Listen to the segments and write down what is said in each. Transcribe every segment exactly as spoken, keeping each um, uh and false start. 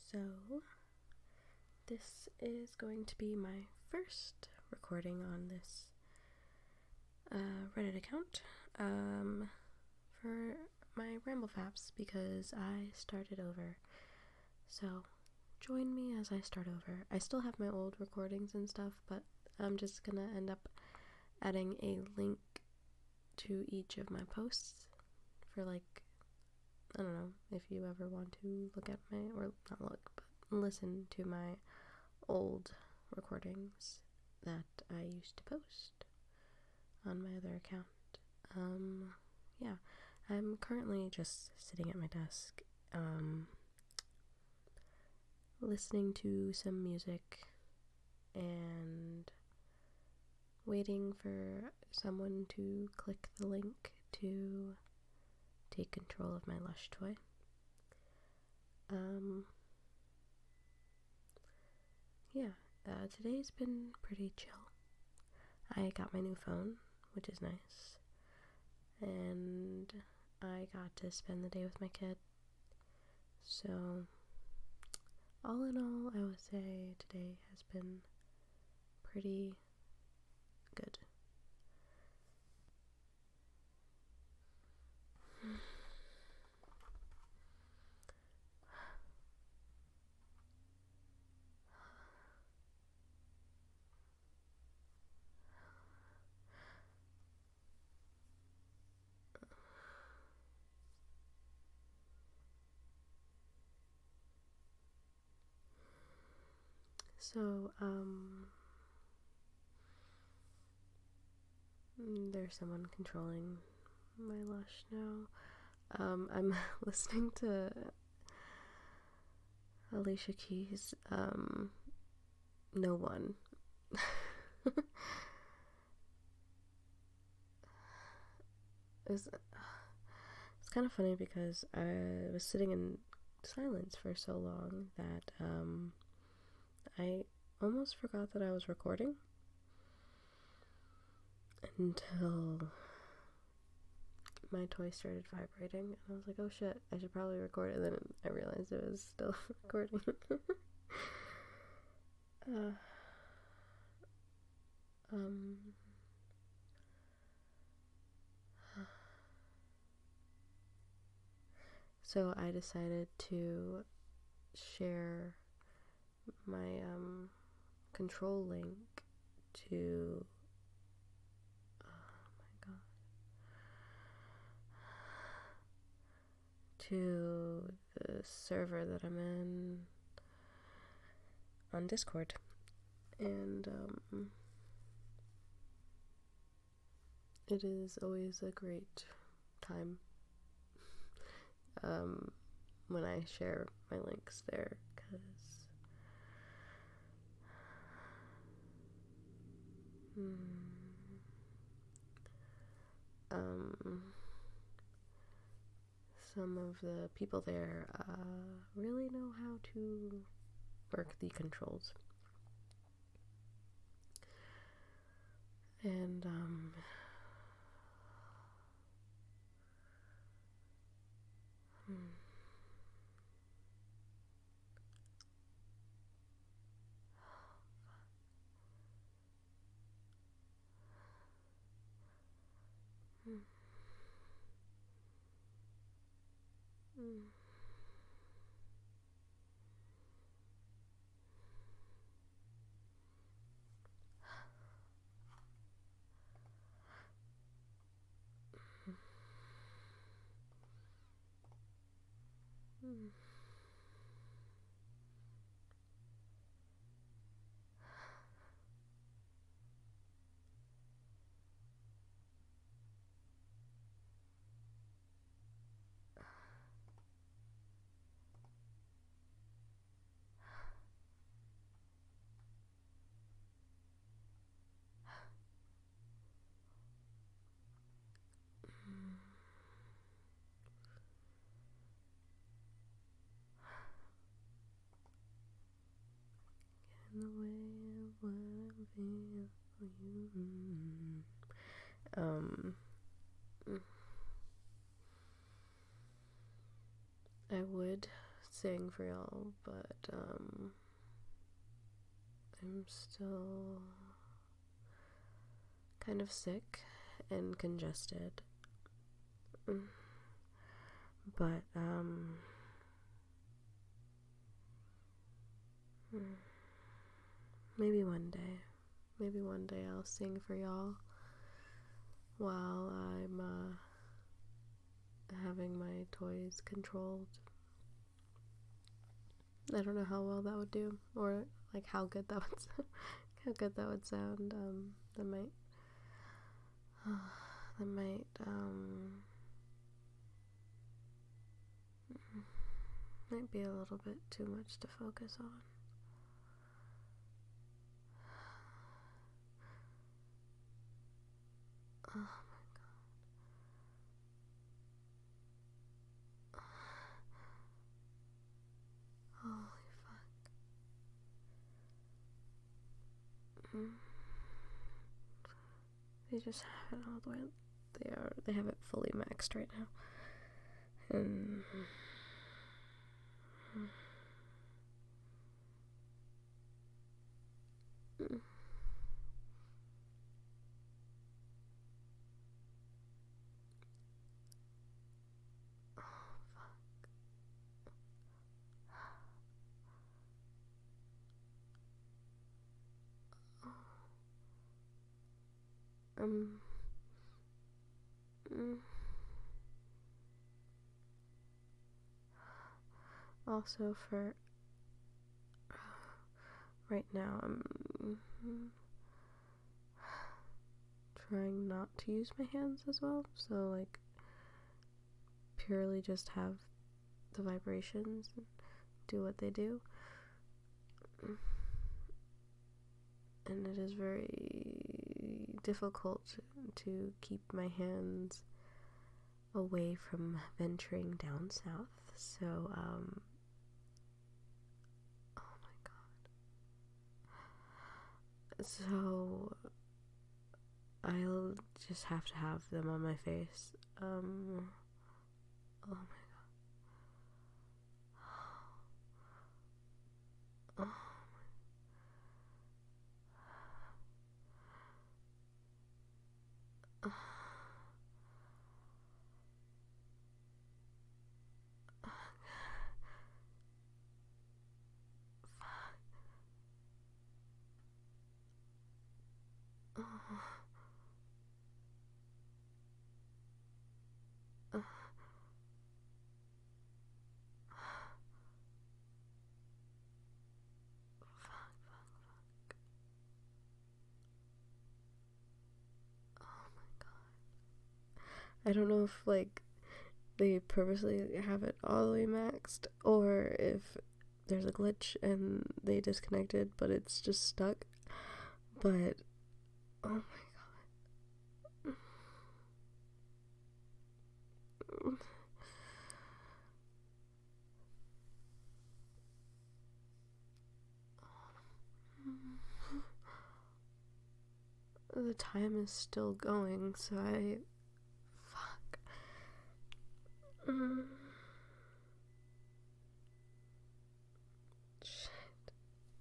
So, this is going to be my first recording on this uh, Reddit account um, for my Ramble Faps because I started over. So, join me as I start over. I still have my old recordings and stuff, but I'm just gonna end up adding a link to each of my posts for, like, I don't know, if you ever want to look at my, or not look, but listen to my old recordings that I used to post on my other account. Um, yeah, I'm currently just sitting at my desk, um, listening to some music and waiting for someone to click the link to take control of my Lush toy. Um, yeah, uh, today's been pretty chill. I got my new phone, which is nice, and I got to spend the day with my kid. So, all in all, I would say today has been pretty good. So, um, there's someone controlling my Lush now. Um, I'm listening to Alicia Keys, um, No One. It was, it's kind of funny because I was sitting in silence for so long that, um, I almost forgot that I was recording until my toy started vibrating, and I was like, oh shit, I should probably record it, and then I realized it was still recording. uh, um, so I decided to share my, um, control link to, oh my god, to the server that I'm in on Discord, and, um, it is always a great time, um, when I share my links there, because, hmm, um, some of the people there, uh, really know how to work the controls. And, um, hmm. Hmm. Hmm. Hmm. In the way of what I feel for you. Um, I would sing for y'all, but um, I'm still kind of sick and congested. But um, maybe one day, maybe one day I'll sing for y'all while I'm uh, having my toys controlled. I don't know how well that would do, or like how good that would sound. how good that would sound. Um, that might, uh, that might, um, might be a little bit too much to focus on. Oh my god. Holy fuck. Mm. They just have it all the way. They are. They have it fully maxed right now. And. Mm. Um. Mm. Also, for right now, I'm trying not to use my hands as well. So, like, purely just have the vibrations and do what they do. And it is very difficult to keep my hands away from venturing down south. So, um, oh my god. So, I'll just have to have them on my face. Um, oh my god. Oh. I don't know if, like, they purposely have it all the way maxed, or if there's a glitch and they disconnected, but it's just stuck. But, oh my god. The time is still going, so I... Fuck. Mm. Shit.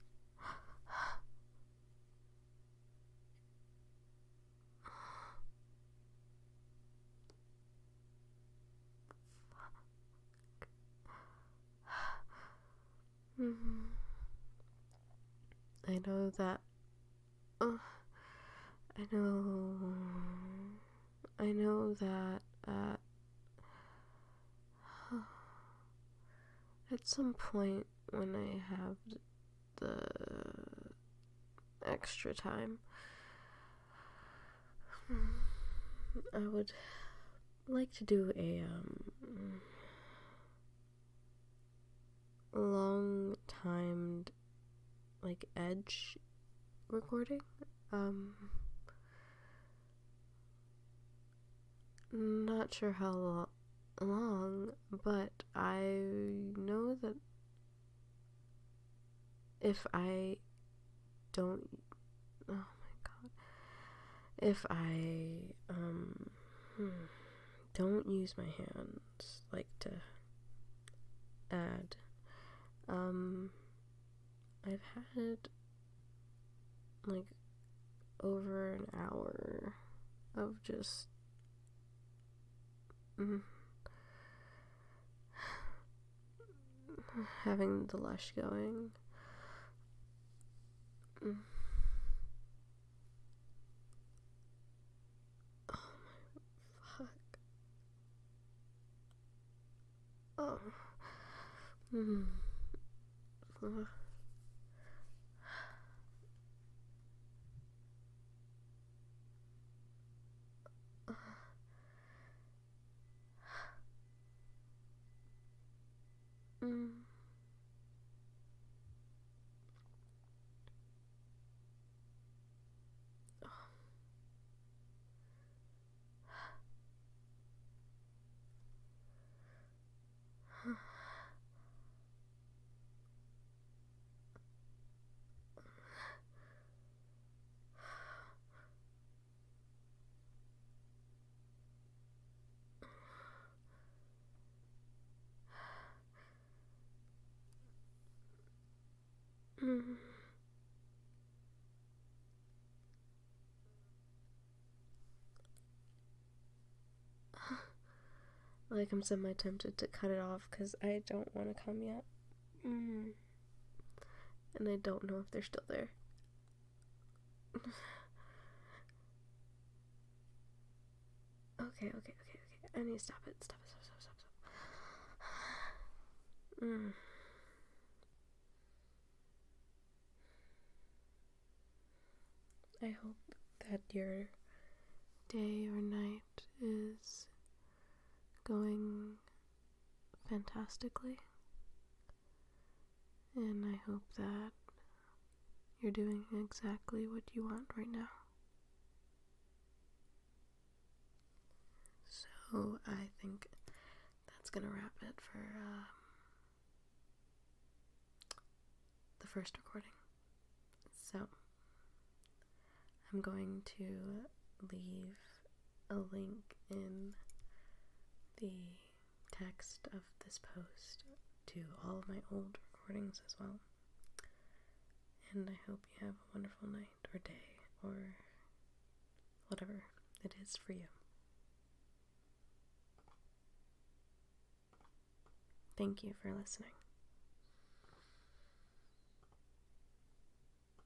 Mm. I know that... Uh, I know... I know that at... At some point when I have the extra time, I would like to do a um, long-timed, like, edge recording. Um, not sure how lo- long, but I know that if I don't, oh my god, if I um don't use my hands, like, to add Um, I've had like over an hour of just mm, having the Lush going. Mm. Oh my fuck. Oh. Mm. Ugh. Mm. Mm. Like, I'm semi tempted to cut it off because I don't want to come yet. Mm. And I don't know if they're still there. Okay, okay, okay, okay. I need to stop it. Stop it, stop, stop, stop, stop. Mm. I hope that your day or night is going fantastically. And I hope that you're doing exactly what you want right now. So I think that's gonna wrap it for uh, the first recording. So I'm going to leave a link in the text of this post to all of my old recordings as well. And I hope you have a wonderful night or day or whatever it is for you. Thank you for listening.